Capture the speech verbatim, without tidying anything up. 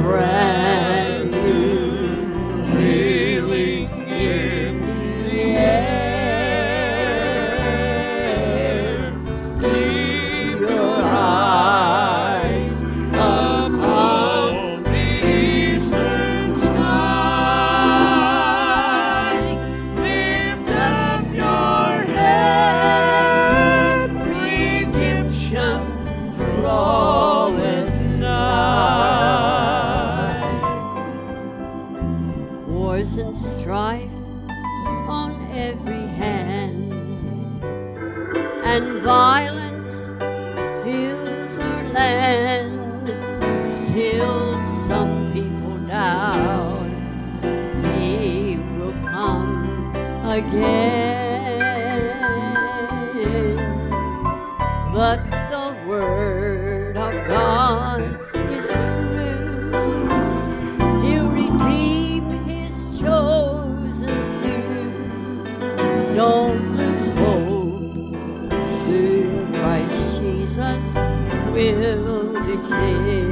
brand new feeling in the air. Keep your eyes upon the eastern sky. Lift up your head, redemption draweth nigh. Wars and strife on every hand, and violence fills our land. Still some people doubt He will come again, but the word of God is true. He'll redeem His chosen few. Don't lose hope, soon Christ Jesus will descend.